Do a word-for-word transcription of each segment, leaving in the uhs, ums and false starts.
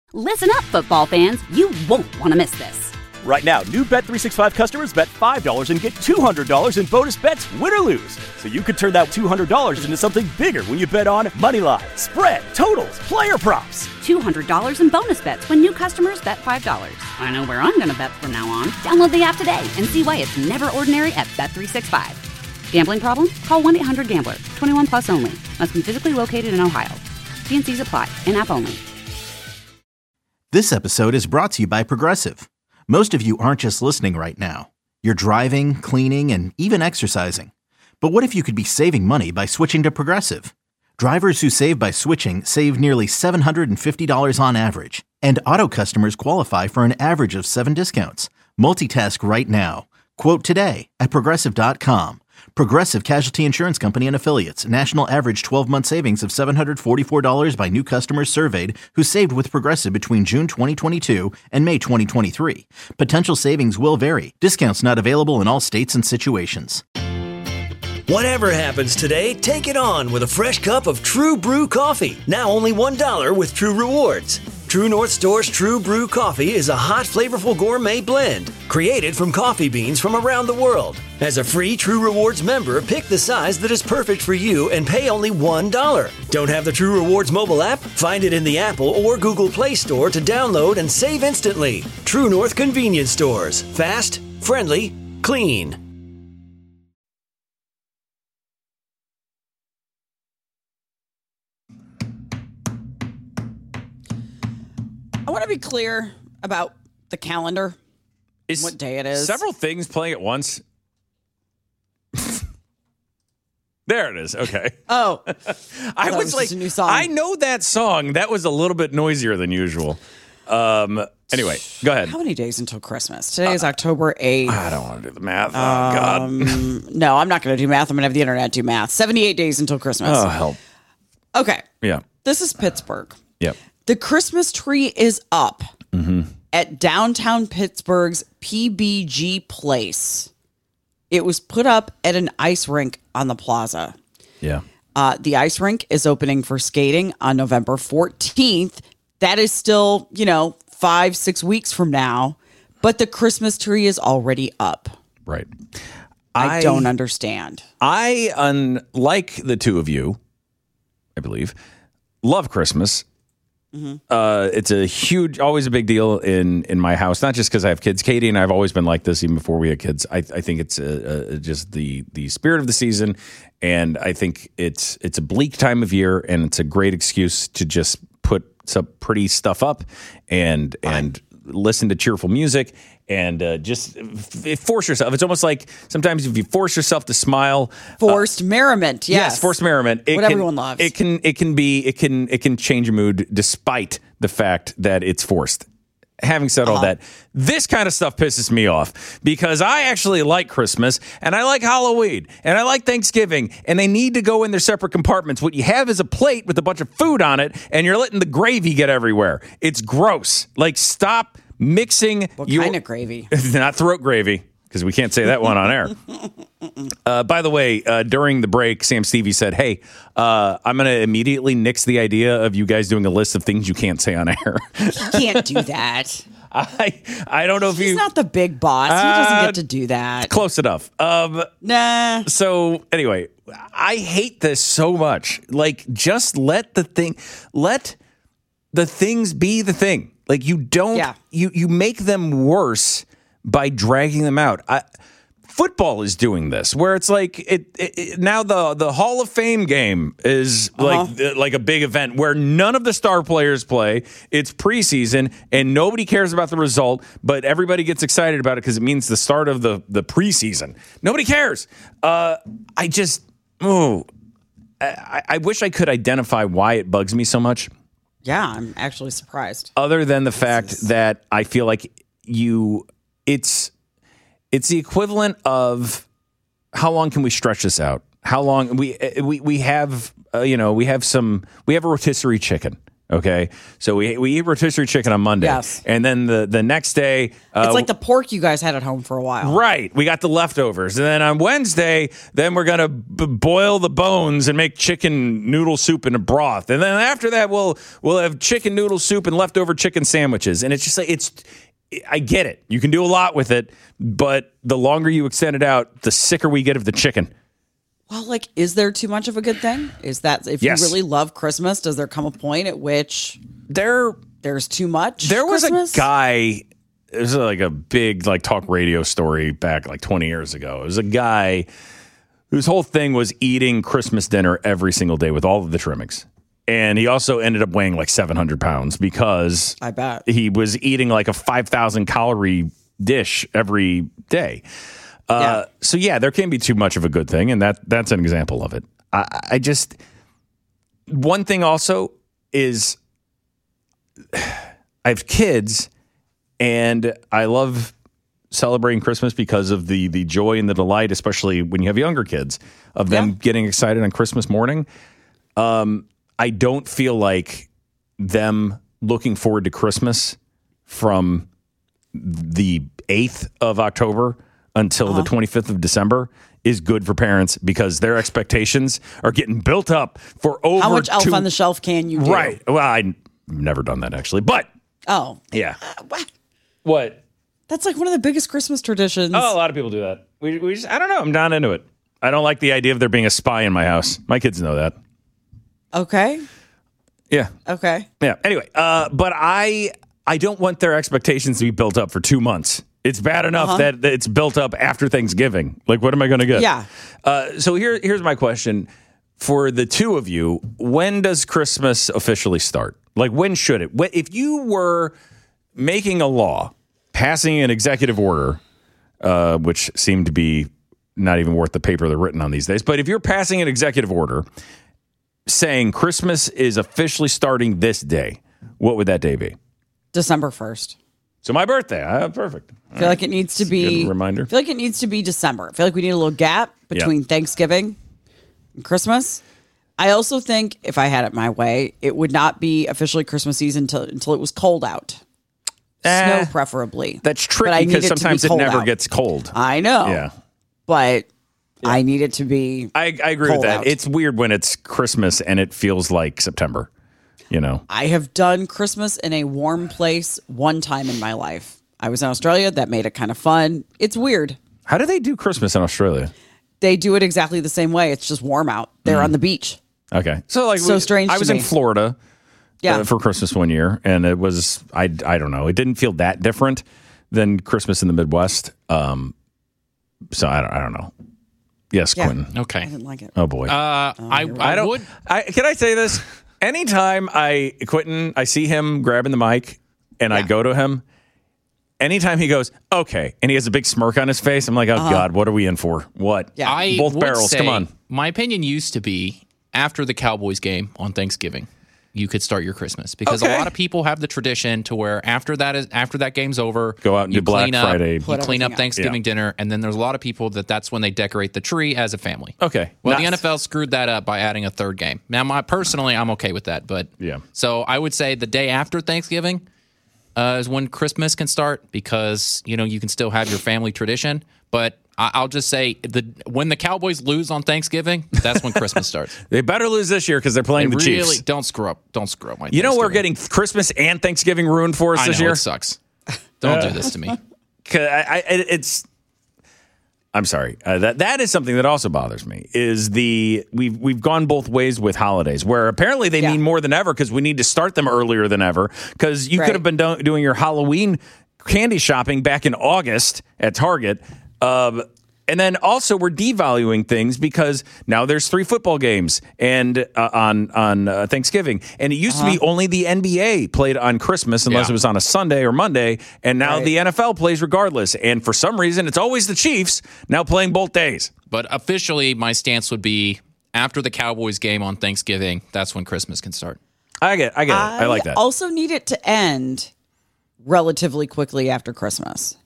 Listen up, football fans. You won't want to miss this. Right now, new Bet three sixty-five customers bet five dollars and get two hundred dollars in bonus bets, win or lose. So you could turn that two hundred dollars into something bigger when you bet on moneyline, spread, totals, player props. two hundred dollars in bonus bets when new customers bet five dollars. I know where I'm going to bet from now on. Download the app today and see why it's never ordinary at Bet three sixty-five. Gambling problem? Call one eight hundred gambler. twenty-one plus only. Must be physically located in Ohio. T and C's apply. In-app only. This episode is brought to you by Progressive. Most of you aren't just listening right now. You're driving, cleaning, and even exercising. But what if you could be saving money by switching to Progressive? Drivers who save by switching save nearly seven hundred fifty dollars on average. And auto customers qualify for an average of seven discounts. Multitask right now. Quote today at Progressive dot com. Progressive Casualty Insurance Company and Affiliates. National average twelve-month savings of seven hundred forty-four dollars by new customers surveyed who saved with Progressive between June twenty twenty-two and May twenty twenty-three. Potential savings will vary. Discounts not available in all states and situations. Whatever happens today, take it on with a fresh cup of True Brew coffee. Now only one dollar with True Rewards. True North Store's True Brew coffee is a hot, flavorful gourmet blend created from coffee beans from around the world. As a free True Rewards member, pick the size that is perfect for you and pay only one dollar. Don't have the True Rewards mobile app? Find it in the Apple or Google Play Store to download and save instantly. True North Convenience Stores. Fast, friendly, clean. I want to be clear about the calendar, Is what day it is. Several things playing at once. There it is. Okay. Oh, I was was just like, a new song. I know that song. That was a little bit noisier than usual. Um. Anyway, go ahead. How many days until Christmas? Today is uh, October eighth. I don't want to do the math. Oh, um, God. No, I'm not going to do math. I'm going to have the internet do math. seventy-eight days until Christmas. Oh, help. Okay. Yeah. This is Pittsburgh. Yep. The Christmas tree is up mm-hmm. at downtown Pittsburgh's P B G Place. It was put up at an ice rink on the plaza. Yeah. Uh, the ice rink is opening for skating on November fourteenth. That is still, you know, five, six weeks from now. But the Christmas tree is already up. Right. I, I don't understand. I, unlike the two of you, I believe, love Christmas. Mm-hmm. Uh, it's a huge, always a big deal in, in my house. Not just because I have kids. Katie and I have always been like this, even before we had kids. I, I think it's a, a, just the the spirit of the season, and I think it's it's a bleak time of year, and it's a great excuse to just put some pretty stuff up and Fine. and listen to cheerful music. And uh, just f- force yourself. It's almost like sometimes if you force yourself to smile, forced uh, merriment. Yes. yes, forced merriment. It what can, everyone loves. It can. It can be. It can. It can change your mood, despite the fact that it's forced. Having said uh-huh. all that, this kind of stuff pisses me off because I actually like Christmas and I like Halloween and I like Thanksgiving, and they need to go in their separate compartments. What you have is a plate with a bunch of food on it, and you're letting the gravy get everywhere. It's gross. Like, stop. Mixing what your, kind of gravy? Not throat gravy, because we can't say that one on air. Uh, by the way, uh, during the break, Sam Stevie said, hey, uh, I'm going to immediately nix the idea of you guys doing a list of things you can't say on air. You can't do that. I I don't know if He's you... He's not the big boss. Uh, he doesn't get to do that. Close enough. Um, nah. So, anyway, I hate this so much. Like, just let the thing... Let the things be the thing. Like, you don't, yeah. you, you make them worse by dragging them out. I, football is doing this, where it's like, it, it, it now the, the Hall of Fame game is uh-huh. like, like a big event where none of the star players play. It's preseason and nobody cares about the result, but everybody gets excited about it because it means the start of the, the preseason. Nobody cares. Uh, I just, oh, I, I wish I could identify why it bugs me so much. Yeah, I'm actually surprised. Other than the fact is... that I feel like you, it's it's the equivalent of how long can we stretch this out? How long we we we have uh, you know we have some we have a rotisserie chicken. Okay, so we we eat rotisserie chicken on Monday, Yes. and then the the next day uh, It's like the pork you guys had at home for a while. right. We got the leftovers, and then on Wednesday, then we're gonna b- boil the bones and make chicken noodle soup in a broth, and then after that, we'll we'll have chicken noodle soup and leftover chicken sandwiches, and it's just like it's. I get it. You can do a lot with it, but the longer you extend it out, the sicker we get of the chicken. Well, like, is there too much of a good thing? Is that if Yes. you really love Christmas, does there come a point at which There. there's too much? There was Christmas? a guy. It was like a big like talk radio story back like twenty years ago. It was a guy whose whole thing was eating Christmas dinner every single day with all of the trimmings, and he also ended up weighing like seven hundred pounds because I bet. he was eating like a five thousand calorie dish every day. Uh, Yeah. So yeah, there can be too much of a good thing, and that that's an example of it. I, I just one thing also is I have kids, and I love celebrating Christmas because of the the joy and the delight, especially when you have younger kids, of them Yeah. getting excited on Christmas morning. Um, I don't feel like them looking forward to Christmas from the eighth of October until Uh-huh. the twenty-fifth of December is good for parents because their expectations are getting built up for over How much elf two- on the shelf can you do? Right. Well, I've never done that actually, but Oh, yeah. what? What? That's like one of the biggest Christmas traditions. Oh, a lot of people do that. We, we just, I don't know. I'm not into it. I don't like the idea of there being a spy in my house. My kids know that. Okay. Yeah. Okay. Yeah. Anyway, uh, but I I don't want their expectations to be built up for two months. It's bad enough Uh-huh. that, that it's built up after Thanksgiving. Like, what am I going to get? Yeah. Uh, so here here's my question for the two of you: when does Christmas officially start? Like, when should it? Wh- If you were making a law, passing an executive order, uh, which seemed to be not even worth the paper they're written on these days, but if you're passing an executive order saying Christmas is officially starting this day, what would that day be? December first. So my birthday. Uh, perfect. I feel like it needs to be good reminder. I feel like it needs to be December. I feel like we need a little gap between Thanksgiving and Christmas. I also think if I had it my way, it would not be officially Christmas season until until it was cold out. Eh, Snow preferably. That's But I tricky need because it to be sometimes it cold never out. gets cold. I know. Yeah. But I need it to be I, I agree with cold that. out. It's weird when it's Christmas and it feels like September, you know? I have done Christmas in a warm place one time in my life. I was in Australia. That made it kind of fun. It's weird. How do they do Christmas in Australia? They do it exactly the same way. It's just warm out. They're on the beach. Okay. So like So we- strange I to was in me. Florida Yeah. uh, for Christmas one year, and it was I I don't know. It didn't feel that different than Christmas in the Midwest. Um so I don't I don't know. Yes, Yeah. Quentin. Okay. I didn't like it. Oh boy. Uh, I, I, I don't. would. I, can I say this? Anytime I Quentin, I see him grabbing the mic, and I go to him. Anytime he goes, okay, and he has a big smirk on his face, I'm like, oh God, what are we in for? What? Yeah. I both would barrels. say, Come on. My opinion used to be after the Cowboys game on Thanksgiving, you could start your Christmas because Okay. a lot of people have the tradition to where after that is after that game's over, Go out and you do Black clean up, Friday. you Put clean everything up out. Thanksgiving Yeah. dinner, and then there's a lot of people that that's when they decorate the tree as a family. Okay. Well, Nice. the N F L screwed that up by adding a third game. Now, my personally, I'm okay with that, but Yeah. So I would say the day after Thanksgiving uh, is when Christmas can start because you know you can still have your family tradition. But I- I'll just say the when the Cowboys lose on Thanksgiving, that's when Christmas starts. They better lose this year because they're They playing the really Chiefs. don't screw up. Don't screw up my. You know we're Thanksgiving. getting Christmas and Thanksgiving ruined for us I this know year. it sucks. Don't do this to me. 'Cause I, I, it's. I'm sorry. Uh, that that is something that also bothers me. Is the we've we've gone both ways with holidays, where apparently they Yeah. mean more than ever because we need to start them earlier than ever. Because you Right. could have been do- doing your Halloween candy shopping back in August at Target. Um, And then also we're devaluing things because now there's three football games and uh, on on uh, Thanksgiving, and it used to be only the N B A played on Christmas unless Yeah. it was on a Sunday or Monday, and now Right. the N F L plays regardless. And for some reason, it's always the Chiefs now playing both days. But officially, my stance would be after the Cowboys game on Thanksgiving. That's when Christmas can start. I get, I get it. I like that. Also need it to end relatively quickly after Christmas.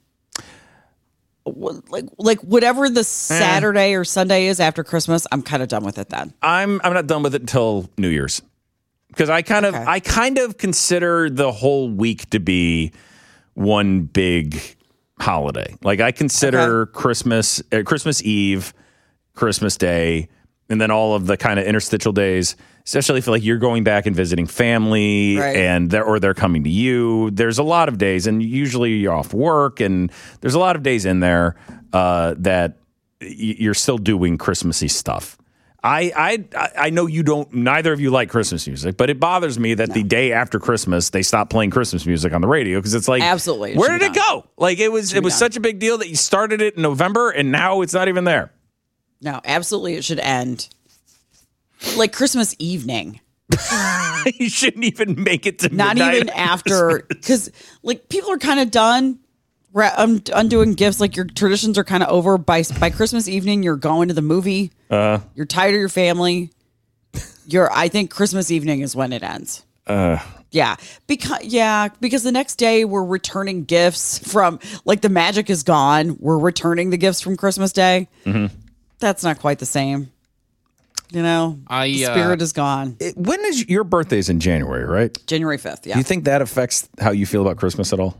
Wh- Like like whatever the Saturday or Sunday is after Christmas, I'm kind of done with it then. I'm I'm not done with it until New Year's. because I kind of Okay. I kind of consider the whole week to be one big holiday. Like I consider Okay. Christmas, uh, Christmas Eve, Christmas Day, and then all of the kind of interstitial days. Especially if like you're going back and visiting family, Right. and they're or they're coming to you. There's a lot of days, and usually you're off work, and there's a lot of days in there uh, that y- you're still doing Christmassy stuff. I, I I know you don't. Neither of you like Christmas music, but it bothers me that the day after Christmas they stop playing Christmas music on the radio because it's like, Absolutely, it where should did be it done. go? Like it was, Should it be was done. such a big deal that you started it in November, and now it's not even there. No, absolutely, it should end like Christmas evening. You shouldn't even make it to Not midnight even on after, because like people are kind of done. Ra- um, undoing gifts, like your traditions are kind of over by by Christmas evening. You're going to the movie. Uh, you're tired of your family. You're. I think Christmas evening is when it ends. Uh, yeah, because yeah, because the next day we're returning gifts from like the magic is gone. We're returning the gifts from Christmas Day. Mm-hmm. That's not quite the same. You know, I, the uh, spirit is gone. It- when is your birthday's in January, right? January fifth. Yeah. Do you think that affects how you feel about Christmas at all?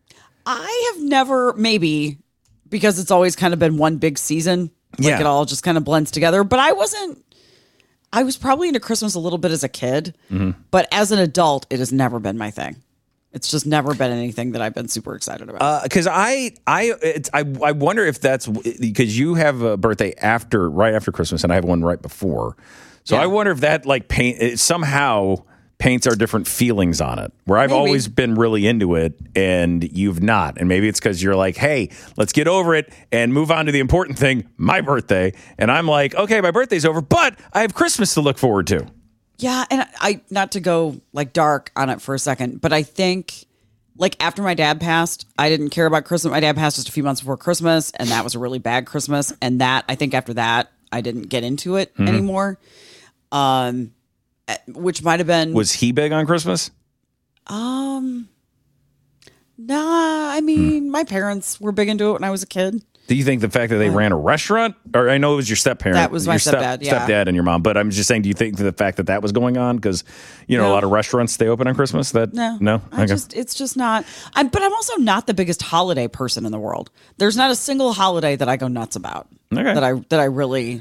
I have never, maybe because it's always kind of been one big season. Like Yeah. it all just kind of blends together. But I wasn't, I was probably into Christmas a little bit as a kid. Mm-hmm. But as an adult, it has never been my thing. It's just never been anything that I've been super excited about. Because I, I, it's, I, I wonder if that's because you have a birthday after, right after Christmas, and I have one right before. So Yeah. I wonder if that like paint it somehow paints our different feelings on it. Where I've Maybe. always been really into it, and you've not, and maybe it's because you're like, hey, let's get over it and move on to the important thing, my birthday. And I'm like, okay, my birthday's over, but I have Christmas to look forward to. Yeah, and I not to go like dark on it for a second, but I think like after my dad passed, I didn't care about Christmas. My dad passed just a few months before Christmas, and that was a really bad Christmas. And that I think after that, I didn't get into it Mm-hmm. anymore. Um, eh, which might have been Was he big on Christmas? um, nah. I mean, my parents were big into it when I was a kid. Do you think the fact that they ran a restaurant, or I know it was your step parent, That was my your step- stepdad, yeah. stepdad and your mom, but I'm just saying, do you think the fact that that was going on because you know a No. lot of restaurants stay open on Christmas? That No, no, I just it's just not. I'm, but I'm also not the biggest holiday person in the world. There's not a single holiday that I go nuts about. Okay. That I that I really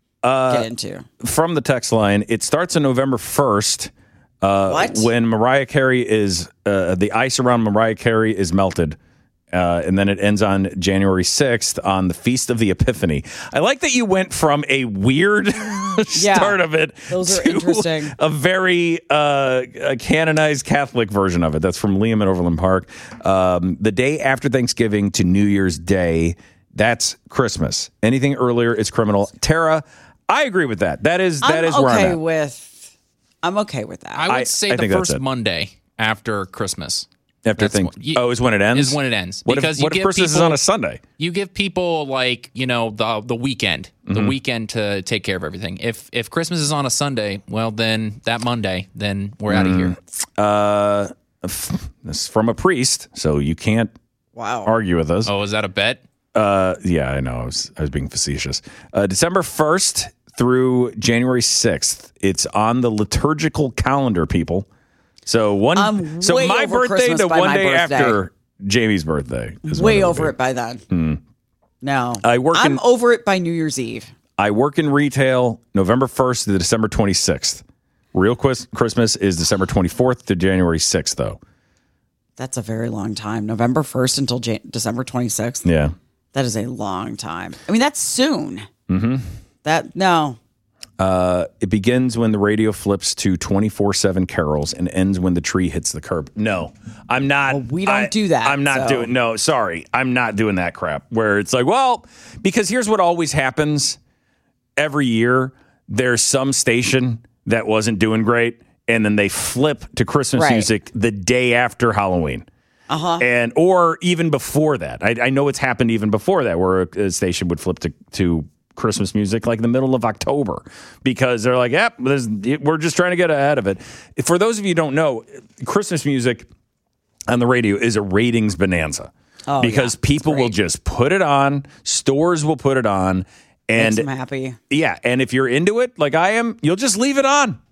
get into. From the text line, it starts on November first. Uh, What? When Mariah Carey is uh, the ice around Mariah Carey is melted. Uh, and then it ends on January sixth on the Feast of the Epiphany. I like that you went from a weird start of it those are to interesting. a very uh, a canonized Catholic version of it. That's from Liam at Overland Park. Um, the day after Thanksgiving to New Year's Day, that's Christmas. Anything earlier is criminal. Tara, I agree with that. That is that I'm is where okay I'm at. with. I'm okay with that. I would I- say I the think that's first it. Monday after Christmas. After That's thing, what- you- oh, is when it ends. is when it ends. What Because if, you what if give Christmas is people- on a Sunday? You give people like you know the the weekend, the Mm-hmm. weekend to take care of everything. If if Christmas is on a Sunday, well then that Monday, then we're out of here. Uh, f- this is from a priest, so you can't wow. argue with us. Oh, is that a bet? Uh, yeah, I know. I was, I was being facetious. Uh, December first through January sixth. It's on the liturgical calendar, people. So one, I'm so way my over birthday Christmas to by one my day birthday. after Jamie's birthday. Is when Way it'll over be. it by then. No, I work I'm in- over it by New Year's Eve. I work in retail November first to December twenty-sixth. Real quis- Christmas is December twenty-fourth to January sixth, though. That's a very long time. November first until Jan- December twenty-sixth. Yeah. That is a long time. I mean, that's soon. Mm-hmm. That no. Uh, it begins when the radio flips to twenty-four seven carols and ends when the tree hits the curb. No, I'm not. Well, we don't I- do that, I'm not so. doing. No, sorry, I'm not doing that crap. Where it's like, well, because here's what always happens every year. There's some station that wasn't doing great, and then they flip to Christmas Right. music the day after Halloween. Uh-huh. And or even before that. I, I know it's happened even before that, where a, a station would flip to to Christmas music like the middle of October because they're like, yep, there's, we're just trying to get ahead of it. For those of you who don't know, Christmas music on the radio is a ratings bonanza Oh, because yeah. people It's will great. just put it on, stores will put it on, and Makes them happy. yeah, and if you're into it like I am, you'll just leave it on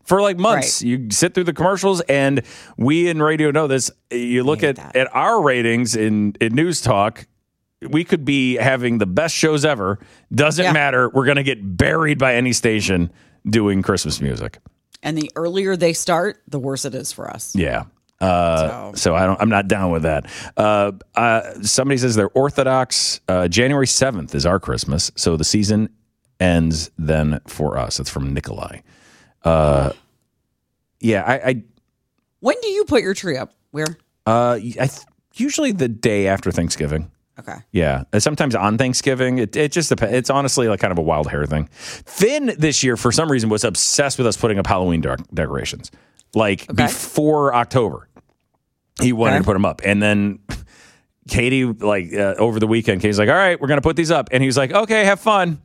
for like months. Right. You sit through the commercials, and we in radio know this. You look at, at our ratings in, in News Talk, we could be having the best shows ever. Doesn't Yeah. matter. We're going to get buried by any station doing Christmas music. And the earlier they start, the worse it is for us. Yeah. Uh, so. so I don't. I'm not down with that. Uh, uh, somebody says they're Orthodox. Uh, January seventh is our Christmas, so the season ends then for us. It's from Nikolai. Uh, yeah, I, I. When do you put your tree up? Where? Uh, I th- usually the day after Thanksgiving. Okay. Yeah, uh, sometimes on Thanksgiving. It it just depends. It's honestly like kind of a wild hair thing. Finn this year, for some reason, was obsessed with us putting up Halloween de- decorations, like Okay. before October. He wanted Okay. to put them up, and then Katie, like uh, over the weekend, Katie's like, "All right, we're gonna put these up," and he was like, "Okay, have fun."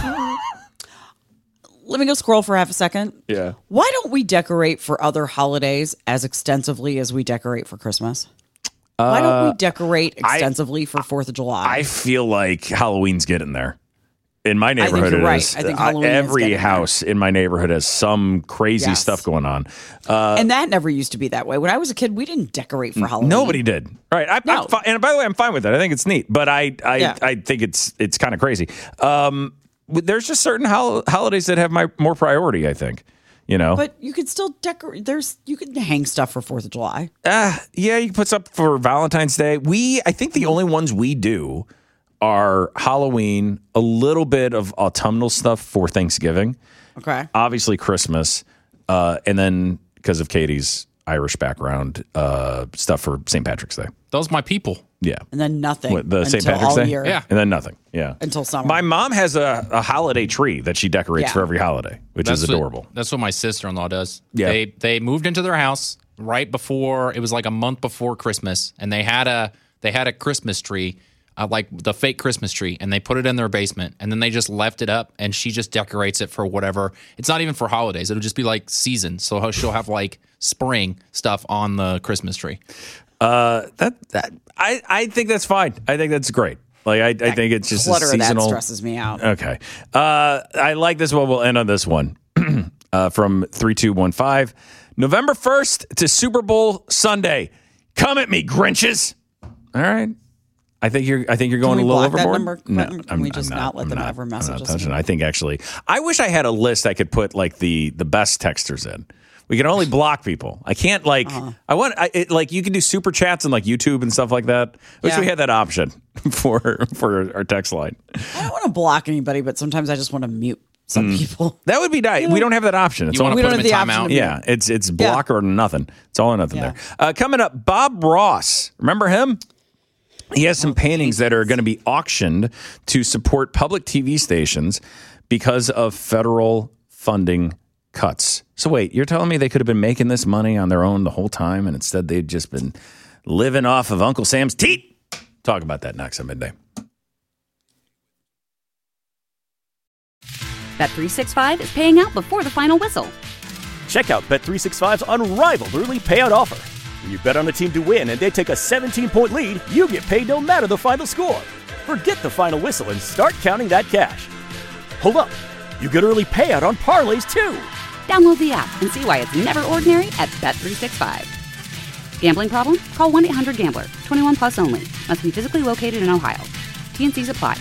Let me go scroll for half a second. Yeah. Why don't we decorate for other holidays as extensively as we decorate for Christmas? Why don't we decorate I- extensively for Fourth of July? I feel like Halloween's getting there. In my think neighborhood, you're it right. is. I think Uh, Halloween is every getting there. house in my neighborhood has some crazy Yes. stuff going on. Uh, and that never used to be that way. When I was a kid, we didn't decorate for Halloween. Nobody did. Right. I, No. I'm fi- and by the way, I'm fine with that. I think it's neat, but I I, Yeah. I think it's it's kind of crazy. Um, there's just certain hol- holidays that have my more priority, I think. You know, But you could still decorate. There's you could hang stuff for Fourth of July. uh, yeah, you can put stuff for Valentine's Day. We, I think the only ones we do are Halloween, a little bit of autumnal stuff for Thanksgiving, Okay. obviously Christmas, uh, and then because of Katie's Irish background, uh, stuff for Saint Patrick's Day. Those my people. Yeah. And then nothing What, the until Saint Patrick's all Day? year. Yeah. And then nothing. Yeah. Until summer. My mom has a, a holiday tree that she decorates Yeah. for every holiday, which is what- adorable. that's what my sister-in-law does. Yeah. They they moved into their house right before, it was like a month before Christmas, and they had a they had a Christmas tree, uh, like the fake Christmas tree, and they put it in their basement, and then they just left it up, and she just decorates it for whatever. It's not even for holidays. It'll just be like season. So she'll have like spring stuff on the Christmas tree. Uh, that that I, I think that's fine. I think that's great. Like I, I think it's just a Clutter of that seasonal. stresses me out. Okay. Uh, I like this one. We'll end on this one uh, from three two one five. November first to Super Bowl Sunday. Come at me, Grinches. All right. I think you're. I think you're going we a little block that overboard. number, Quentin? Can we just not let I'm them ever I'm message not us touching it. again? I think actually, I wish I had a list I could put like the the best texters in. We can only block people. I can't like. Uh-huh. I want I, it, like you can do super chats and like YouTube and stuff like that. I wish Yeah. we had that option for for our text line. I don't want to block anybody, but sometimes I just want to mute some Mm. people. That would be nice. We don't have that option. It's You want only to We put don't them in have the option timeout? to- yeah. It's it's block or nothing. It's all or nothing Yeah. there. Uh, coming up, Bob Ross. Remember him? He has some paintings that are going to be auctioned to support public T V stations because of federal funding cuts. So wait, you're telling me they could have been making this money on their own the whole time, and instead they've just been living off of Uncle Sam's teat? Talk about that next at midday. Bet three sixty-five is paying out before the final whistle. Check out Bet three sixty-five's unrivaled early payout offer. When you bet on a team to win and they take a seventeen-point lead, you get paid no matter the final score. Forget the final whistle and start counting that cash. Hold up. You get early payout on parlays too. Download the app and see why it's never ordinary at Bet three sixty-five. Gambling problem? Call one eight hundred gambler. twenty-one plus only. Must be physically located in Ohio. T N Cs apply.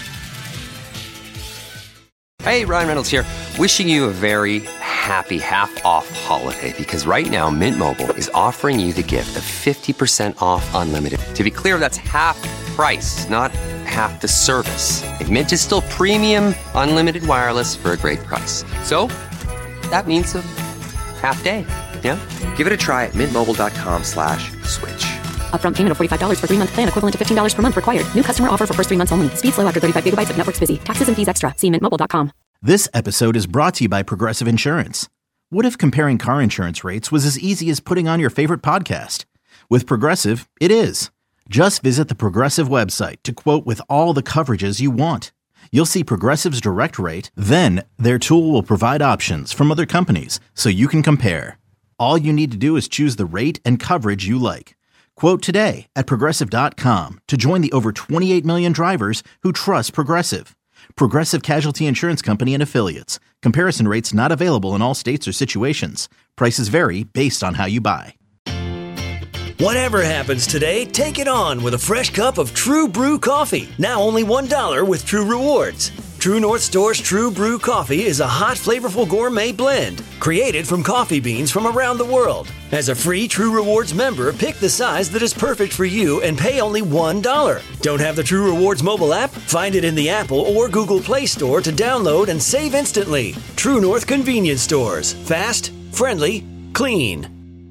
Hey, Ryan Reynolds here. Wishing you a very happy half-off holiday because right now Mint Mobile is offering you the gift of fifty percent off unlimited. To be clear, that's half price, not half the service. Like Mint is still premium unlimited wireless for a great price. So that means a half day. Yeah? Give it a try at mintmobile.com slash switch. Upfront payment of forty-five dollars for three-month plan equivalent to fifteen dollars per month required. New customer offer for first three months only. Speed slow after thirty-five gigabytes if network's busy. Taxes and fees extra. See mint mobile dot com. This episode is brought to you by Progressive Insurance. What if comparing car insurance rates was as easy as putting on your favorite podcast? With Progressive, it is. Just visit the Progressive website to quote with all the coverages you want. You'll see Progressive's direct rate, then their tool will provide options from other companies so you can compare. All you need to do is choose the rate and coverage you like. Quote today at progressive dot com to join the over twenty-eight million drivers who trust Progressive. Progressive Casualty Insurance Company and Affiliates. Comparison rates not available in all states or situations. Prices vary based on how you buy. Whatever happens today, take it on with a fresh cup of True Brew coffee. Now only one dollar with True Rewards. True North Store's True Brew coffee is a hot, flavorful gourmet blend created from coffee beans from around the world. As a free True Rewards member, pick the size that is perfect for you and pay only one dollar. Don't have the True Rewards mobile app? Find it in the Apple or Google Play Store to download and save instantly. True North Convenience Stores. Fast, friendly, clean.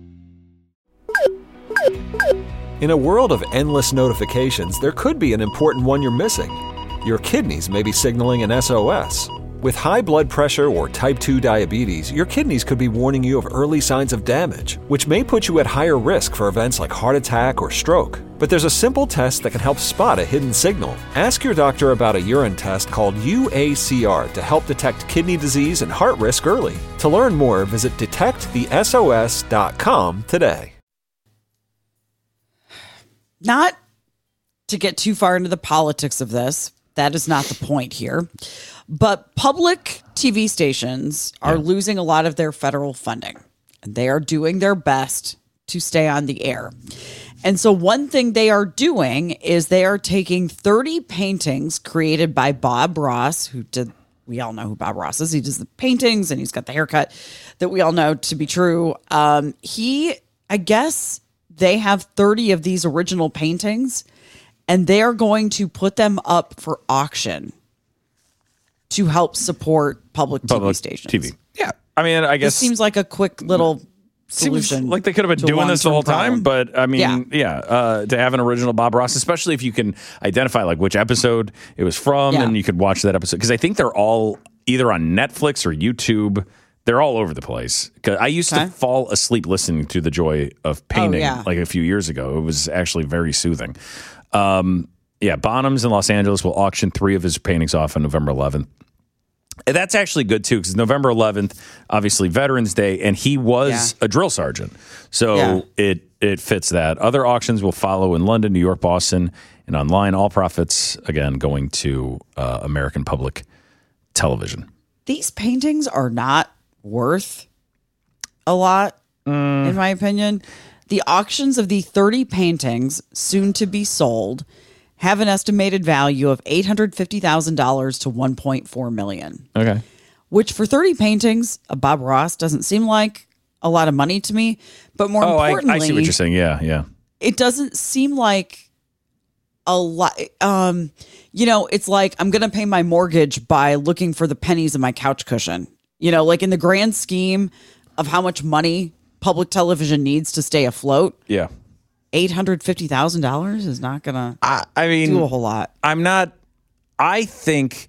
In a world of endless notifications, there could be an important one you're missing. Your kidneys may be signaling an S O S. With high blood pressure or type two diabetes, your kidneys could be warning you of early signs of damage, which may put you at higher risk for events like heart attack or stroke. But there's a simple test that can help spot a hidden signal. Ask your doctor about a urine test called U A C R to help detect kidney disease and heart risk early. To learn more, visit detect the S O S dot com today. Not to get too far into the politics of this, that is not the point here. But public T V stations are yeah. losing a lot of their federal funding. And they are doing their best to stay on the air. And so one thing they are doing is they are taking thirty paintings created by Bob Ross, who did, we all know who Bob Ross is. He does the paintings and he's got the haircut that we all know to be true. Um, he, I guess... They have thirty of these original paintings, and they are going to put them up for auction to help support public, public T V stations. T V. Yeah. I mean, I guess... It seems like a quick little solution. Seems like they could have been doing this the whole time, problem. but I mean, yeah, yeah uh, to have an original Bob Ross, especially if you can identify like which episode it was from, yeah. and you could watch that episode. Because I think they're all either on Netflix or YouTube. They're all over the place. I used okay. to fall asleep listening to The Joy of Painting oh, yeah. like a few years ago. It was actually very soothing. Um, yeah, Bonhams in Los Angeles will auction three of his paintings off on November eleventh. And that's actually good, too, because November eleventh, obviously Veterans Day, and he was yeah. a drill sergeant. So yeah. it, it fits that. Other auctions will follow in London, New York, Boston, and online. All profits, again, going to uh, American Public Television. These paintings are not worth a lot, mm. in my opinion. The auctions of the thirty paintings soon to be sold have an estimated value of eight hundred fifty thousand dollars to one point four million dollars. Okay. Which for thirty paintings, a Bob Ross doesn't seem like a lot of money to me. But more oh, importantly, I, I see what you're saying. Yeah, yeah. It doesn't seem like a lot. Um, you know, it's like I'm going to pay my mortgage by looking for the pennies in my couch cushion. You know, like in the grand scheme of how much money public television needs to stay afloat. Yeah. eight hundred fifty thousand dollars is not going to I, I mean, do a whole lot. I'm not, I think,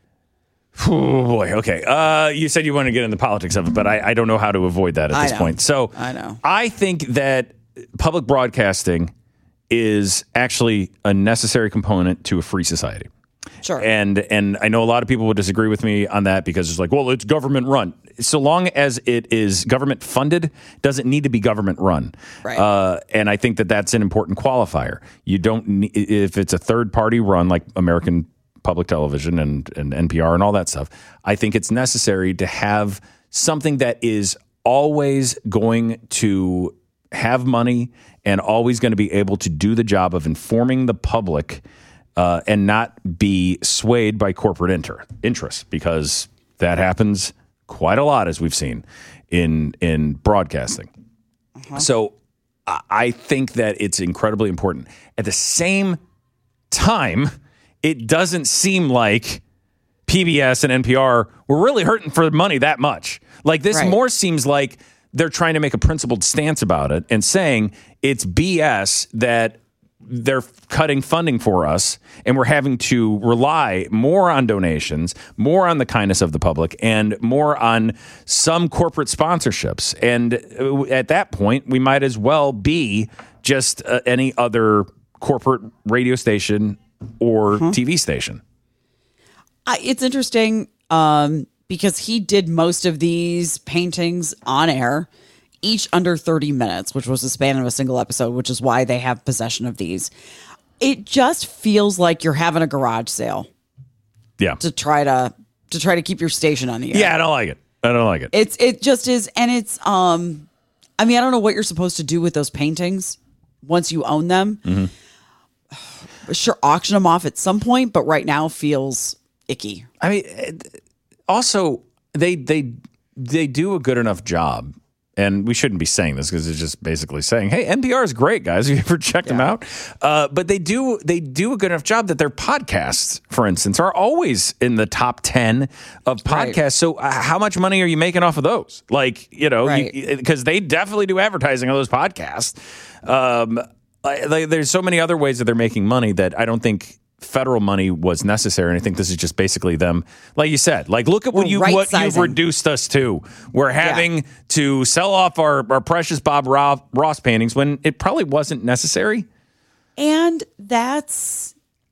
oh boy, okay. Uh, you said you want to get into the politics of it, but I, I don't know how to avoid that at I this know. point. So I know. I think that public broadcasting is actually a necessary component to a free society. Sure. And and I know a lot of people would disagree with me on that because it's like, well, it's government run. So long as it is government funded, doesn't need to be government run. Right. Uh, and I think that that's an important qualifier. You don't need, if it's a third party run like American Public Television and, and N P R and all that stuff, I think it's necessary to have something that is always going to have money and always going to be able to do the job of informing the public Uh, and not be swayed by corporate inter- interests, because that happens quite a lot, as we've seen in in broadcasting. Uh-huh. So I think that it's incredibly important. At the same time, it doesn't seem like P B S and N P R were really hurting for money that much. Like this right. more seems like they're trying to make a principled stance about it and saying it's B S that they're cutting funding for us, and we're having to rely more on donations, more on the kindness of the public, and more on some corporate sponsorships. And at that point, we might as well be just uh, any other corporate radio station or uh-huh. T V station. I, it's interesting um, because he did most of these paintings on air, each under thirty minutes, which was the span of a single episode, which is why they have possession of these. It just feels like you're having a garage sale. Yeah. To try to to try to keep your station on the air. Yeah, I don't like it. I don't like it. It's it just is, and it's um, I mean, I don't know what you're supposed to do with those paintings once you own them. Mm-hmm. Sure, auction them off at some point, but right now feels icky. I mean, also they they they do a good enough job. And we shouldn't be saying this because it's just basically saying, "Hey, N P R is great, guys. Have you ever checked yeah. them out?" Uh, but they do they do a good enough job that their podcasts, for instance, are always in the top ten of podcasts. Right. So, uh, how much money are you making off of those? Like, you know, because right. they definitely do advertising on those podcasts. Um, like, there's so many other ways that they're making money that I don't think federal money was necessary, and I think this is just basically them, like you said, like look at what you what you've reduced us to. We're having yeah. to sell off our, our precious Bob Ross paintings when it probably wasn't necessary. And that's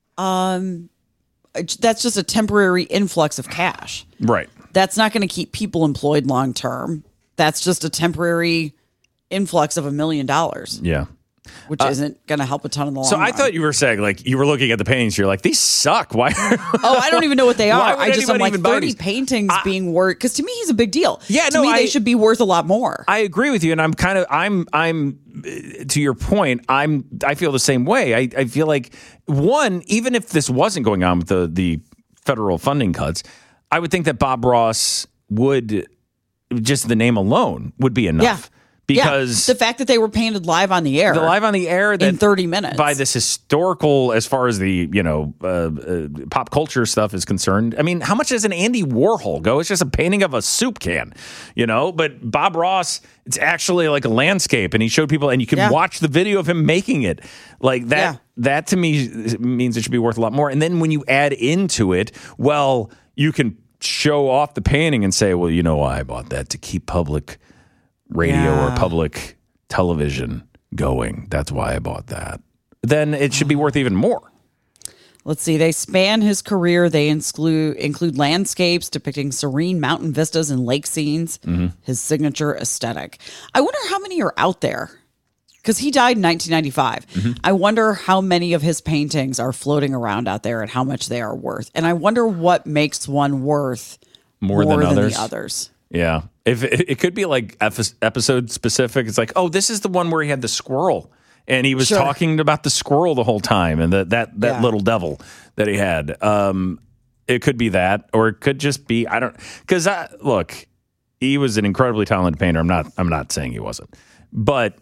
um that's just a temporary influx of cash. Right. That's not going to keep people employed long term. That's just a temporary influx of a million dollars. Yeah. Which uh, isn't going to help a ton in the long so run. So I thought you were saying, like, you were looking at the paintings, you're like, these suck. Why? oh, I don't even know what they are. I just, I'm like, thirty paintings I, being worth, because to me, he's a big deal. Yeah, to no, me, I, they should be worth a lot more. I agree with you. And I'm kind of, I'm, I'm, to your point, I'm, I feel the same way. I, I feel like, one, even if this wasn't going on with the, the federal funding cuts, I would think that Bob Ross would, just the name alone, would be enough. Yeah. Because yeah, the fact that they were painted live on the air, the live on the air that, in thirty minutes by this historical, as far as the you know uh, uh, pop culture stuff is concerned. I mean, how much does an Andy Warhol go? It's just a painting of a soup can, you know. But Bob Ross, it's actually like a landscape, and he showed people, and you can yeah. watch the video of him making it. Like that. Yeah. That to me means it should be worth a lot more. And then when you add into it, well, you can show off the painting and say, well, you know, I bought that to keep public radio yeah. or public television going. That's why I bought that. Then it should be worth even more. Let's see. They span his career. They include include landscapes depicting serene mountain vistas and lake scenes, mm-hmm. his signature aesthetic. I wonder how many are out there, because he died in nineteen ninety-five. Mm-hmm. I wonder how many of his paintings are floating around out there and how much they are worth. And I wonder what makes one worth more, more than, than others. the others. Yeah. If it, it could be like episode specific. It's like, oh, this is the one where he had the squirrel and he was sure. talking about the squirrel the whole time and the, that that yeah. little devil that he had. Um, it could be that, or it could just be, I don't, because I look, he was an incredibly talented painter. I'm not I'm not saying he wasn't, but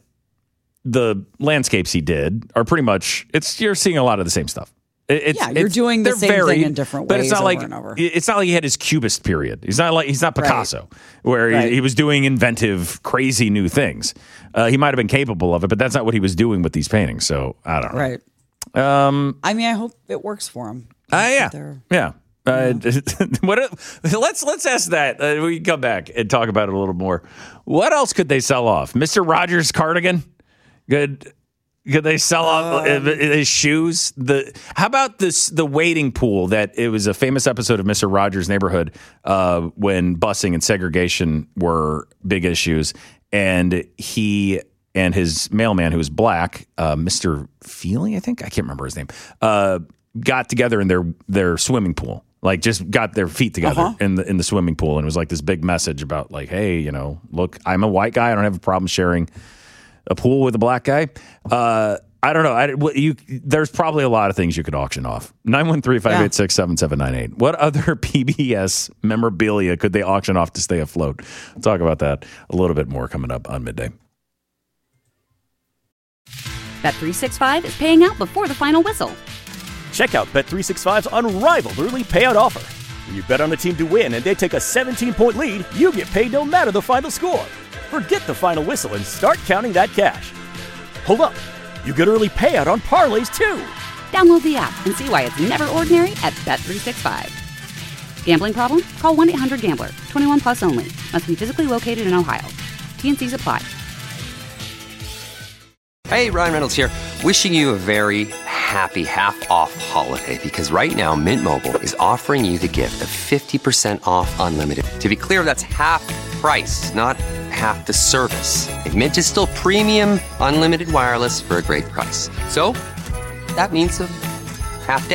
the landscapes he did are pretty much, it's you're seeing a lot of the same stuff. It's, yeah, you're it's, doing the same varied, thing in different ways. But it's not over like and over. It's not like he had his Cubist period. He's not like he's not Picasso, right. where right. He, he was doing inventive, crazy new things. Uh, he might have been capable of it, but that's not what he was doing with these paintings. So I don't know. Right. Um, I mean, I hope it works for him. Uh, yeah, yeah. Uh, what? Let's let's ask that. Uh, we can come back and talk about it a little more. What else could they sell off? Mister Rogers' cardigan. Good. Could they sell off um, his shoes? The how about this? The wading pool that it was a famous episode of Mister Rogers' Neighborhood uh, when busing and segregation were big issues, and he and his mailman, who was black, uh, Mister Feely, I think I can't remember his name, uh, got together in their their swimming pool. Like just got their feet together uh-huh. in the in the swimming pool, and it was like this big message about like, hey, you know, look, I'm a white guy, I don't have a problem sharing a pool with a black guy. Uh, I don't know. I, you, there's probably a lot of things you could auction off. nine one three, five eight six, seven seven nine eight. What other P B S memorabilia could they auction off to stay afloat? We'll talk about that a little bit more coming up on Midday. Bet three sixty-five is paying out before the final whistle. Check out Bet three sixty-five's unrivaled early payout offer. When you bet on a team to win and they take a seventeen-point lead, you get paid no matter the final score. Forget the final whistle and start counting that cash. Hold up. You get early payout on parlays, too. Download the app and see why it's never ordinary at Bet three sixty-five. Gambling problem? Call one eight hundred gambler. twenty-one plus only. Must be physically located in Ohio. T and C's apply. Hey, Ryan Reynolds here. Wishing you a very happy half-off holiday, because right now Mint Mobile is offering you the gift of fifty percent off unlimited. To be clear, that's half price, not half the service. And Mint is still premium unlimited wireless for a great price. So that means a half day.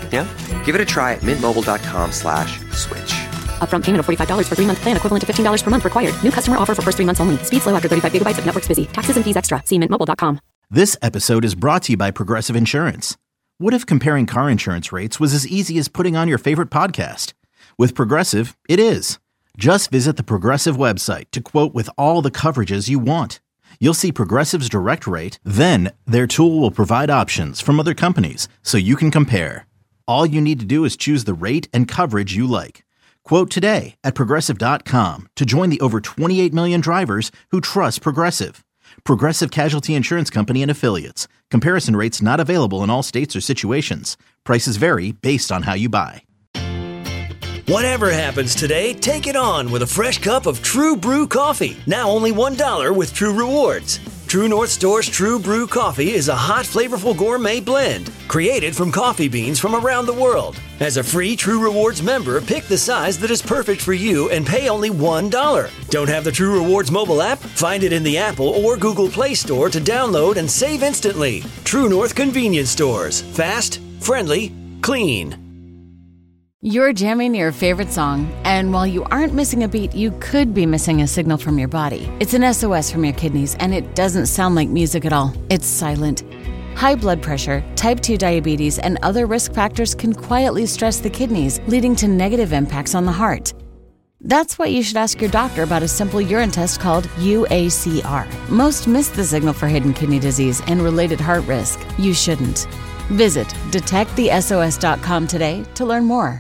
Yeah? Give it a try at mintmobile.com slash switch. Upfront payment of forty-five dollars for three-month plan equivalent to fifteen dollars per month required. New customer offer for first three months only. Speed slow after thirty-five gigabytes if network's busy. Taxes and fees extra. See mint mobile dot com. This episode is brought to you by Progressive Insurance. What if comparing car insurance rates was as easy as putting on your favorite podcast? With Progressive, it is. Just visit the Progressive website to quote with all the coverages you want. You'll see Progressive's direct rate, then their tool will provide options from other companies so you can compare. All you need to do is choose the rate and coverage you like. Quote today at Progressive dot com to join the over twenty-eight million drivers who trust Progressive. Progressive Casualty Insurance Company and Affiliates. Comparison rates not available in all states or situations. Prices vary based on how you buy. Whatever happens today, take it on with a fresh cup of True Brew coffee. Now only one dollar with True Rewards. True North Store's True Brew coffee is a hot, flavorful gourmet blend created from coffee beans from around the world. As a free True Rewards member, pick the size that is perfect for you and pay only one dollar. Don't have the True Rewards mobile app? Find it in the Apple or Google Play Store to download and save instantly. True North Convenience Stores. Fast, friendly, clean. You're jamming your favorite song, and while you aren't missing a beat, you could be missing a signal from your body. It's an S O S from your kidneys, and it doesn't sound like music at all. It's silent. High blood pressure, type two diabetes, and other risk factors can quietly stress the kidneys, leading to negative impacts on the heart. That's why you should ask your doctor about a simple urine test called U A C R. Most miss the signal for hidden kidney disease and related heart risk. You shouldn't. Visit detect the S O S dot com today to learn more.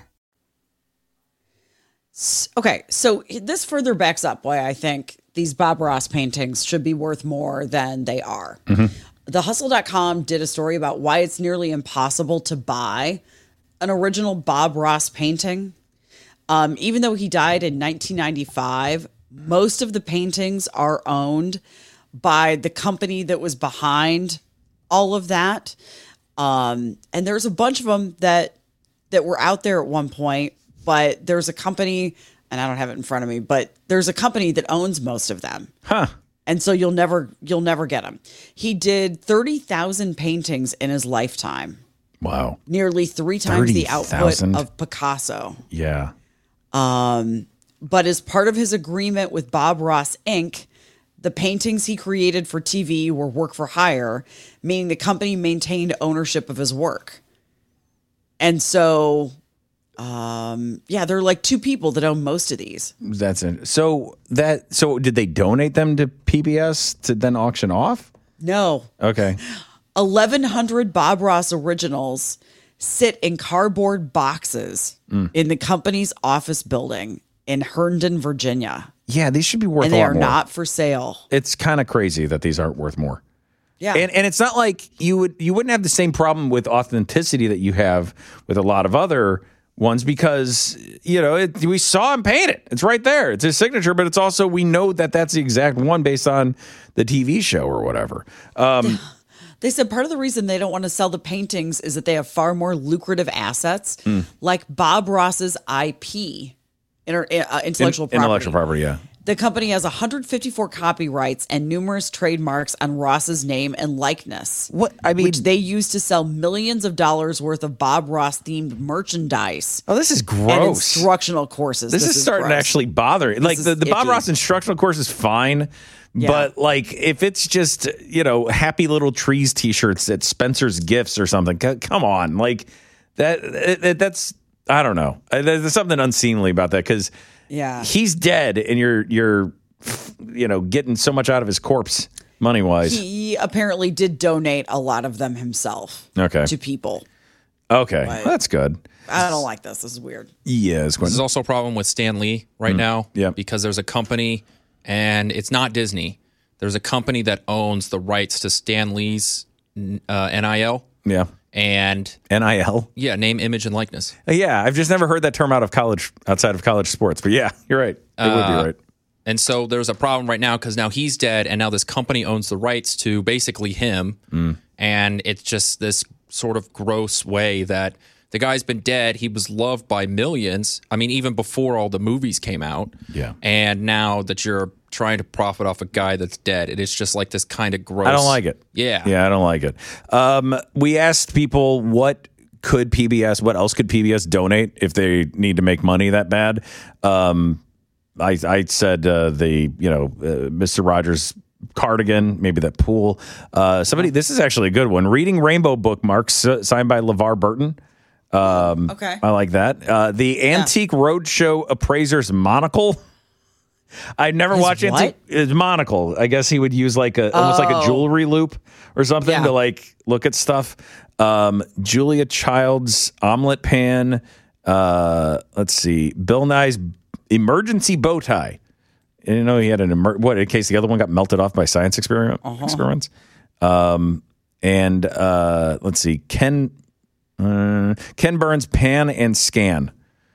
Okay, so this further backs up why I think these Bob Ross paintings should be worth more than they are. Mm-hmm. The hustle dot com did a story about why it's nearly impossible to buy an original Bob Ross painting. Um, even though he died in nineteen ninety-five, most of the paintings are owned by the company that was behind all of that. Um, and there's a bunch of them that that were out there at one point. But there's a company, and I don't have it in front of me, but there's a company that owns most of them. Huh. And so you'll never you'll never get them. He did thirty thousand paintings in his lifetime. Wow. Nearly three times the output of Picasso. Yeah. Um, but as part of his agreement with Bob Ross Incorporated, the paintings he created for T V were work for hire, meaning the company maintained ownership of his work. And so... Um, yeah, there are like two people that own most of these. That's it. So that, so did they donate them to P B S to then auction off? No. Okay. eleven hundred Bob Ross originals sit in cardboard boxes mm. in the company's office building in Herndon, Virginia. Yeah, these should be worth and a lot more. And they are not for sale. It's kind of crazy that these aren't worth more. Yeah. And and it's not like you would you wouldn't have the same problem with authenticity that you have with a lot of other ones because, you know, it, we saw him paint it. It's right there. It's his signature, but it's also, we know that that's the exact one based on the T V show or whatever. Um, they said part of the reason they don't want to sell the paintings is that they have far more lucrative assets, mm. like Bob Ross's I P, inter, uh, intellectual In, property. Intellectual property, yeah. The company has one hundred fifty-four copyrights and numerous trademarks on Ross's name and likeness. What I mean, which they use to sell millions of dollars worth of Bob Ross themed merchandise. Oh, this is gross. And instructional courses. This, this is, is starting gross. to actually bother. This like the, the Bob Ross instructional course is fine, yeah. but like if it's just, you know, Happy Little Trees T-shirts at Spencer's Gifts or something, c- come on, like that. It, it, that's I don't know. There's something unseemly about that because. Yeah, he's dead, and you're you're, you know, getting so much out of his corpse money wise. He apparently did donate a lot of them himself. Okay. To people. Okay, well, that's good. I don't like this. This is weird. Yeah, it's this is also a problem with Stan Lee right mm. now. Yeah, because there's a company, and it's not Disney. There's a company that owns the rights to Stan Lee's uh, N I L. Yeah. And N I L, yeah, name, image, and likeness. Uh, yeah, I've just never heard that term out of college, outside of college sports. But yeah, you're right. It uh, would be right. And so there's a problem right now because now he's dead, and now this company owns the rights to basically him, mm. and it's just this sort of gross way that the guy's been dead. He was loved by millions. I mean, even before all the movies came out. Yeah. And now that you're trying to profit off a guy that's dead, it is just like this kind of gross. I don't like it. Yeah. Yeah, I don't like it. Um, we asked people what could P B S? What else could P B S donate if they need to make money that bad? Um, I I said uh, the you know uh, Mister Rogers cardigan, maybe that pool. Uh, somebody, this is actually a good one. Reading Rainbow bookmarks uh, signed by LeVar Burton. Um, okay, I like that. Uh, the Antique yeah. Roadshow Appraiser's monocle. I never His watched what? Antique. His monocle. I guess he would use like a almost oh. like a jewelry loop or something yeah. to like look at stuff. Um, Julia Child's omelet pan. Uh, let's see. Bill Nye's emergency bow tie. You know, he had an emer- what in case the other one got melted off by science experiment uh-huh. experiments. Um, and uh, let's see, Ken uh, Ken Burns pan and scan.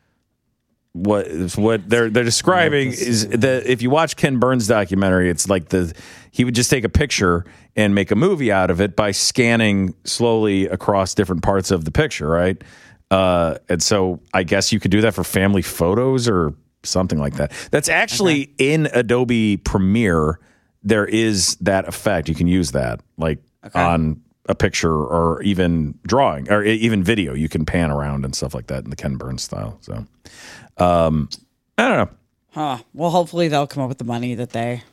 What is what they're they're describing is that if you watch Ken Burns' documentary, it's like the he would just take a picture and make a movie out of it by scanning slowly across different parts of the picture, right? Uh, and so I guess you could do that for family photos or something like that. That's actually okay. in Adobe Premiere. There is that effect. You can use that like okay. on a picture or even drawing or even video. You can pan around and stuff like that in the Ken Burns style. So um, I don't know. Huh. Well, hopefully they'll come up with the money that they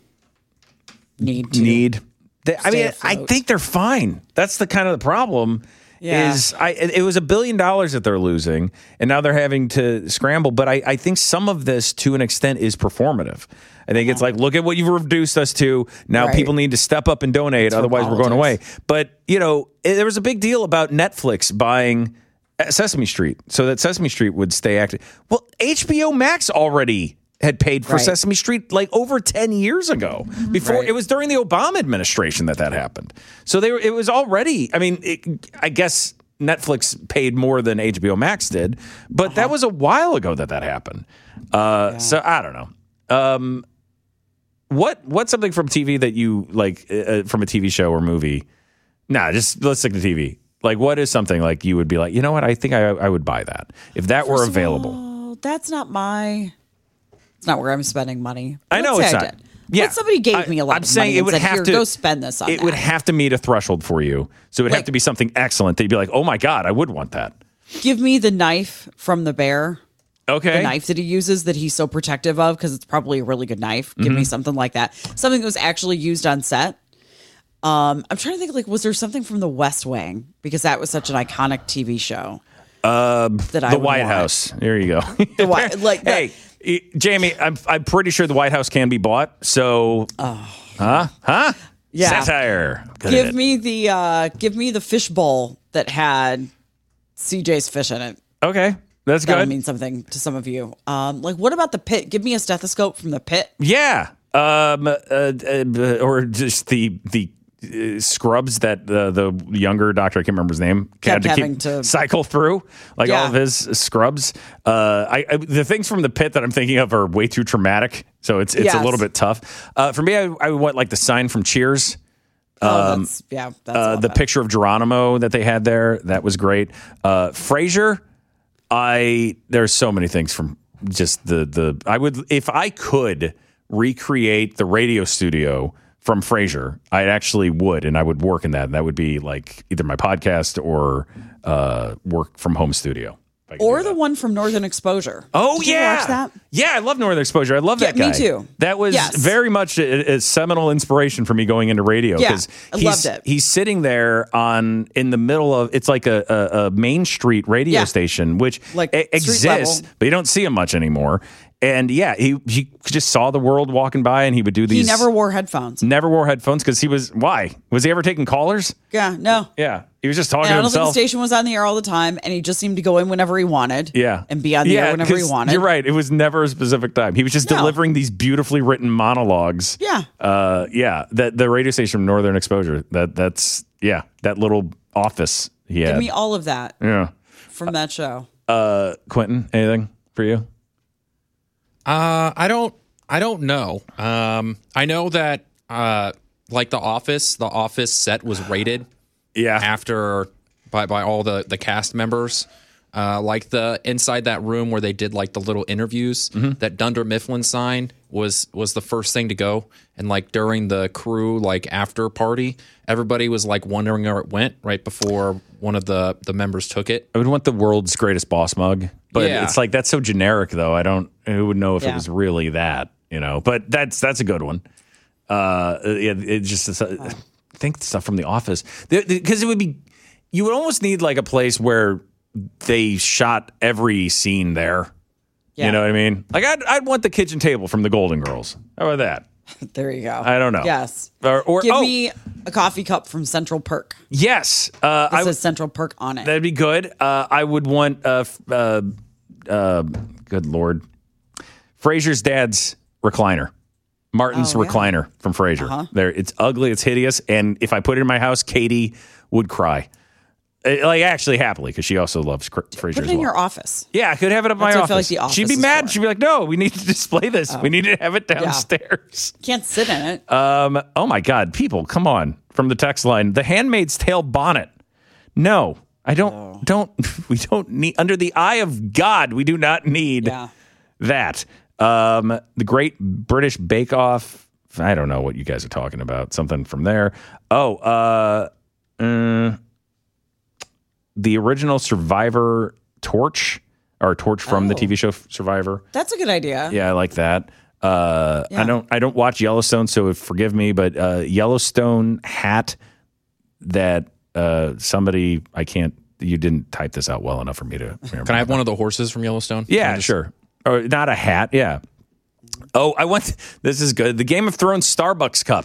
need to need. They, I mean, afloat. I think they're fine. That's the kind of the problem. Yeah. Is I it was a billion dollars that they're losing, and now they're having to scramble. But I, I think some of this, to an extent, is performative. I think it's like, look at what you've reduced us to. Now right. people need to step up and donate, it's otherwise we're going away. But you know, there was a big deal about Netflix buying Sesame Street so that Sesame Street would stay active. Well, H B O Max already had paid for right. Sesame Street like over ten years ago. Before right. it was during the Obama administration that that happened. So they were, it was already, I mean, it, I guess Netflix paid more than H B O Max did, but uh-huh. that was a while ago that that happened. Uh, yeah. So I don't know. Um, what what's something from T V that you like uh, from a T V show or movie? Nah, just let's stick to T V. Like, what is something like you would be like, you know what? I think I I would buy that if that First were available. All, that's not my. It's not where I'm spending money. I know Let's it's say not. I did. Yeah, but somebody gave I, me a lot I'm of saying money it would and said, have Here, to go spend this on It that. would have to meet a threshold for you. So it would like, have to be something excellent that you'd be like, oh my God, I would want that. Give me the knife from the bear. Okay. The knife that he uses that he's so protective of because it's probably a really good knife. Give mm-hmm. me something like that. Something that was actually used on set. Um, I'm trying to think, like, was there something from The West Wing? Because that was such an iconic T V show. Uh, that I the White want. House. There you go. the White, like, hey, the, Jamie, I'm I'm pretty sure the White House can be bought. So, oh. huh, huh? Yeah. Satire. Good give me the uh, give me the fish bowl that had C J's fish in it. Okay, that's That'll good. mean something to some of you. Um, like, what about the pit? Give me a stethoscope from the pit. Yeah. Um. Uh, uh, or just the the. Uh, scrubs that uh, the younger doctor, I can't remember his name, Kept had to having keep to cycle through, like yeah. all of his scrubs. Uh, I, I the things from the pit that I'm thinking of are way too traumatic, so it's it's yes. a little bit tough. Uh, for me, I, I would want like the sign from Cheers. Oh, Um, that's, yeah, that's uh, the better. picture of Geronimo that they had there, that was great. Uh, Frasier, I there's so many things from just the the I would if I could recreate the radio studio from Frasier, I actually would, and I would work in that. And that would be like either my podcast or uh, work from home studio. Or the one from Northern Exposure. Oh, Did yeah. you watch that? Yeah, I love Northern Exposure. I love Yeah, that guy. me too. That was Yes. very much a, a seminal inspiration for me going into radio. Yeah, 'cause I he's, loved it. He's sitting there on in the middle of, it's like a, a, a Main Street radio Yeah. station, which Like e- street exists, level. but you don't see him much anymore. And yeah, he, he just saw the world walking by and he would do He these. never wore headphones. Never wore headphones because he was, why? Was he ever taking callers? Yeah, no. Yeah. He was just talking And I to don't think the himself. station was on the air all the time, and he just seemed to go in whenever he wanted. Yeah. And be on the yeah, air whenever he 'cause wanted. You're right. It was never a specific time. He was just No. delivering these beautifully written monologues. Yeah. Uh, yeah. That the radio station from Northern Exposure. That that's yeah. That little office he had. Give me all of that yeah. from that show. Uh, Quentin, anything for you? Uh, I don't. I don't know. Um, I know that uh, like the Office, the Office set was rated. Yeah. After by by all the the cast members. Uh, like the inside that room where they did like the little interviews, Mm-hmm. that Dunder Mifflin sign was was the first thing to go. And like during the crew like after party, everybody was like wondering where it went right before one of the the members took it. I would want the world's greatest boss mug, but Yeah. it's like that's so generic though. I don't. Who would know if Yeah. it was really that? You know. But that's that's a good one. Uh, it, it just it's, uh, I think stuff from The Office because it would be. You would almost need like a place where they shot every scene there. Yeah. You know what I mean? Like I'd I'd want the kitchen table from the Golden Girls. How about that? There you go. I don't know. Yes. Or, or Give oh, me a coffee cup from Central Perk. yes. Uh, It I says Central Perk on it. That'd be good. Uh, I would want, uh, f- uh, uh, good Lord, Frasier's dad's recliner, Martin's Oh, yeah. recliner from Frasier. Uh-huh. There, it's ugly, it's hideous, and if I put it in my house, Katie would cry, Uh, like actually happily, because she also loves Cr- Frasier Put as it in well. your office. Yeah, I could have it at my That's what I office. feel like The Office She'd be is mad. for. She'd be like, "No, we need to display this. Oh. We need to have it downstairs." Can't sit in it. Um, oh my God, people, come on. From the text line, The Handmaid's Tale bonnet. No, I don't, don't, we don't need, under the eye of God, we do not need Yeah. that. Um, the Great British Bake Off. I don't know what you guys are talking about. Something from there. Oh, uh, uh the original Survivor torch, or torch from the Oh. T V show Survivor. That's a good idea. Yeah, I like that. Uh, Yeah. I don't. I don't watch Yellowstone, so forgive me. But uh, Yellowstone hat that uh, somebody I can't. You didn't type this out well enough for me to remember. Can I have one of the horses from Yellowstone? Can I Yeah, just- sure. Or not a hat. Yeah. Oh, I want. This is good. The Game of Thrones Starbucks cup.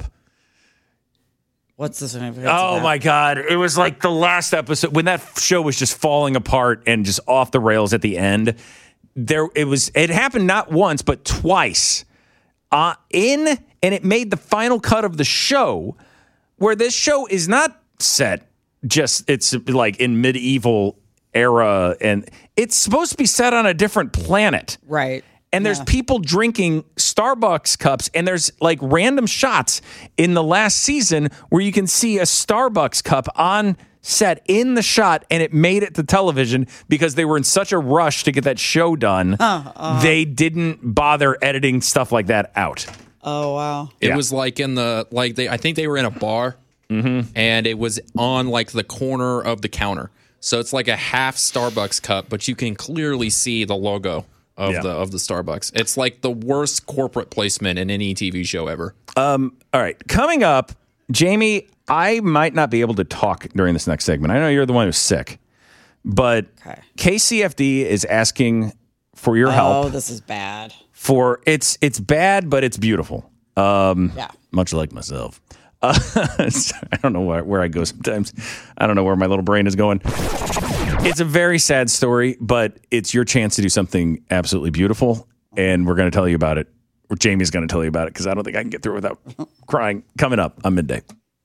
What's the significance? Oh of that? my God. It was like the last episode when that show was just falling apart and just off the rails at the end. There it was it happened not once but twice. Uh in and it made the final cut of the show where this show is not set just it's like in medieval era and it's supposed to be set on a different planet. Right. And there's Yeah. people drinking Starbucks cups, and there's like random shots in the last season where you can see a Starbucks cup on set in the shot, and it made it to television because they were in such a rush to get that show done. They didn't bother editing stuff like that out. Oh wow. It Yeah. was like in the like they I think they were in a bar and it was on like the corner of the counter. So it's like a half Starbucks cup, but you can clearly see the logo of Yeah. the of the Starbucks. It's like the worst corporate placement in any T V show ever. All right, coming up, Jamie, I might not be able to talk during this next segment. I know you're the one who's sick, but Okay. K C F D is asking for your help. Oh, this is bad. For it's it's bad, but it's beautiful. Um, Yeah. much like myself. Uh, I don't know where, where I go sometimes. I don't know where my little brain is going. It's a very sad story, but it's your chance to do something absolutely beautiful, and we're going to tell you about it. Or Jamie's going to tell you about it because I don't think I can get through it without crying. Coming up on Midday.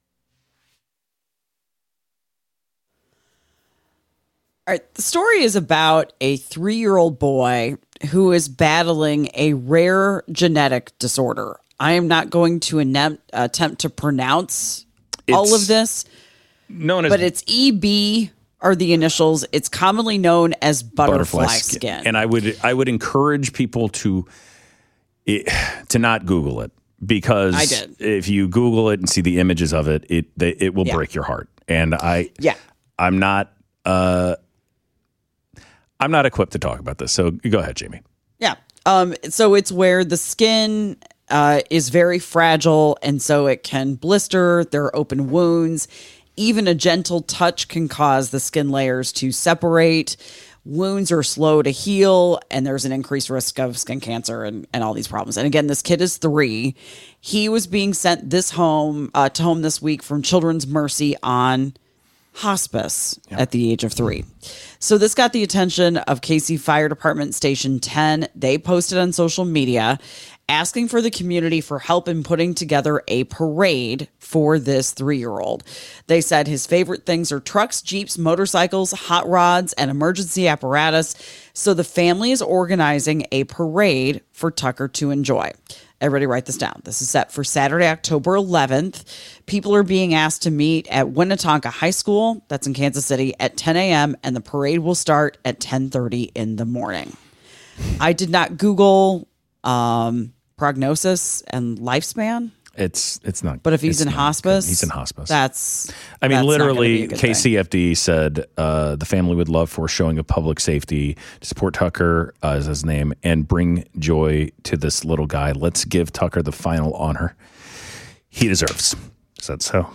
All right, the story is about a three-year-old boy who is battling a rare genetic disorder. I am not going to attempt, attempt to pronounce all It's of this, Known as but it's E B are the initials. It's commonly known as butterfly, skin. and I would I would encourage people to it, to not Google it because I did. if you Google it and see the images of it, it they, it will Yeah. break your heart. And I Yeah. I'm not uh, I'm not equipped to talk about this. So go ahead, Jamie. Yeah. Um, so it's where the skin uh, is very fragile, and so it can blister. There are open wounds. Even a gentle touch can cause the skin layers to separate. Wounds are slow to heal, and there's an increased risk of skin cancer and, and all these problems. And again, this kid is three. He was being sent this home uh, to home this week from Children's Mercy on hospice at the age of three. So this got the attention of K C Fire Department Station ten. They posted on social media asking for the community for help in putting together a parade for this three-year-old. They said his favorite things are trucks, jeeps, motorcycles, hot rods, and emergency apparatus. So the family is organizing a parade for Tucker to enjoy. Everybody write this down. This is set for Saturday, October eleventh. People are being asked to meet at Winnetonka High School, that's in Kansas City, at ten a.m., and the parade will start at ten thirty in the morning. I did not Google um, prognosis and lifespan. It's it's not. But if he's in hospice, good. he's in hospice. That's. I mean, that's literally, not K C F D thing. said uh, the family would love for showing of public safety to support Tucker, uh, is his name, and bring joy to this little guy. Let's give Tucker the final honor he deserves. Said so.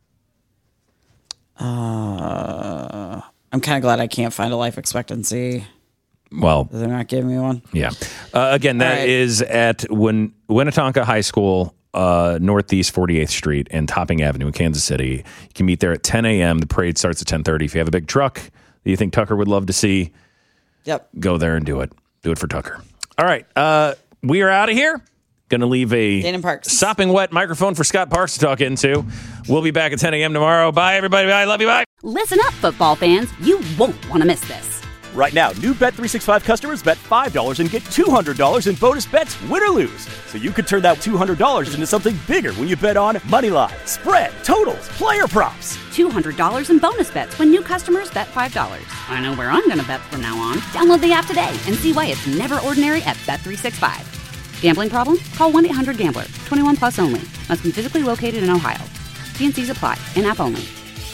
Uh, I'm kind of glad I can't find a life expectancy. Well, they're not giving me one. Yeah. Uh, again, that right. is at Win- Winnetonka High School. Uh, Northeast forty-eighth Street and Topping Avenue in Kansas City. You can meet there at ten a.m. The parade starts at ten thirty. If you have a big truck that you think Tucker would love to see, yep, go there and do it. Do it for Tucker. All right. Uh, we are out of here. Going to leave a sopping wet microphone for Scott Parks to talk into. We'll be back at ten a.m. tomorrow. Bye, everybody. Bye. Love you. Bye. Listen up, football fans. You won't want to miss this. Right now, new Bet three sixty-five customers bet five dollars and get two hundred dollars in bonus bets, win or lose. So you could turn that two hundred dollars into something bigger when you bet on money line, spread, totals, player props. two hundred dollars in bonus bets when new customers bet five dollars. I know where I'm going to bet from now on. Download the app today and see why it's never ordinary at Bet three sixty-five. Gambling problem? Call one eight hundred gambler. twenty-one plus only. Must be physically located in Ohio. T and C's apply. In-app only.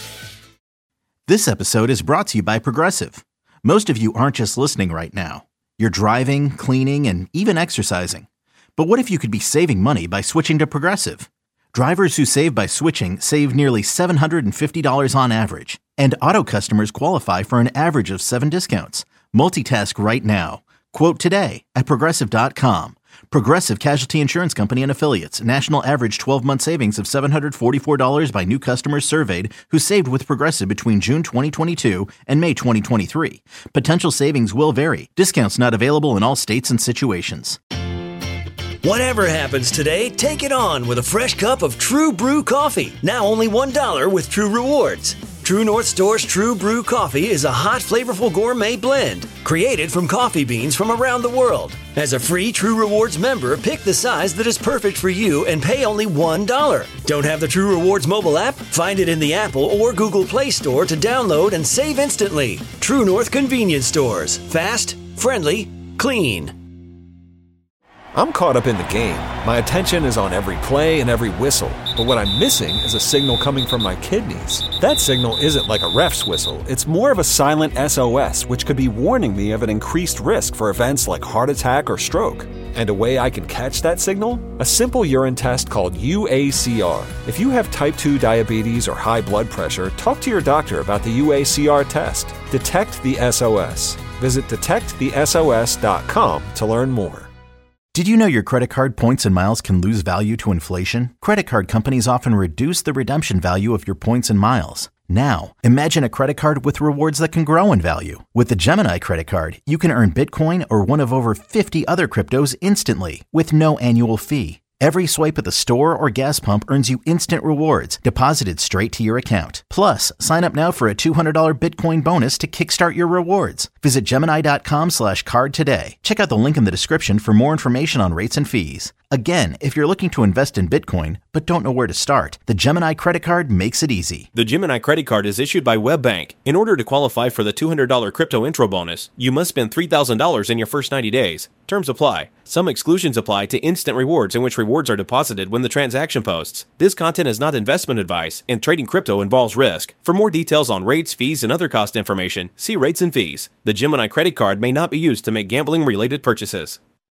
This episode is brought to you by Progressive. Most of you aren't just listening right now. You're driving, cleaning, and even exercising. But what if you could be saving money by switching to Progressive? Drivers who save by switching save nearly seven hundred fifty dollars on average. And auto customers qualify for an average of seven discounts. Multitask right now. Quote today at Progressive dot com. Progressive Casualty Insurance Company and Affiliates. National average twelve-month savings of seven hundred forty-four dollars by new customers surveyed who saved with Progressive between June twenty twenty-two and May twenty twenty-three. Potential savings will vary. Discounts not available in all states and situations. Whatever happens today, take it on with a fresh cup of True Brew coffee. Now only one dollar with True Rewards. True North Store's True Brew Coffee is a hot, flavorful gourmet blend created from coffee beans from around the world. As a free True Rewards member, pick the size that is perfect for you and pay only one dollar. Don't have the True Rewards mobile app? Find it in the Apple or Google Play Store to download and save instantly. True North Convenience Stores. Fast, friendly, clean. I'm caught up in the game. My attention is on every play and every whistle. But what I'm missing is a signal coming from my kidneys. That signal isn't like a ref's whistle. It's more of a silent S O S, which could be warning me of an increased risk for events like heart attack or stroke. And a way I can catch that signal? A simple urine test called U A C R. If you have type two diabetes or high blood pressure, talk to your doctor about the U A C R test. Detect the S O S. Visit detect the S O S dot com to learn more. Did you know your credit card points and miles can lose value to inflation? Credit card companies often reduce the redemption value of your points and miles. Now, imagine a credit card with rewards that can grow in value. With the Gemini credit card, you can earn Bitcoin or one of over fifty other cryptos instantly with no annual fee. Every swipe at the store or gas pump earns you instant rewards deposited straight to your account. Plus, sign up now for a two hundred dollars Bitcoin bonus to kickstart your rewards. Visit Gemini.com slash card today. Check out the link in the description for more information on rates and fees. Again, if you're looking to invest in Bitcoin but don't know where to start, the Gemini credit card makes it easy. The Gemini credit card is issued by WebBank. In order to qualify for the two hundred dollars crypto intro bonus, you must spend three thousand dollars in your first ninety days. Terms apply. Some exclusions apply to instant rewards in which rewards are deposited when the transaction posts. This content is not investment advice, and trading crypto involves risk. For more details on rates, fees, and other cost information, see rates and fees. The Gemini credit card may not be used to make gambling-related purchases.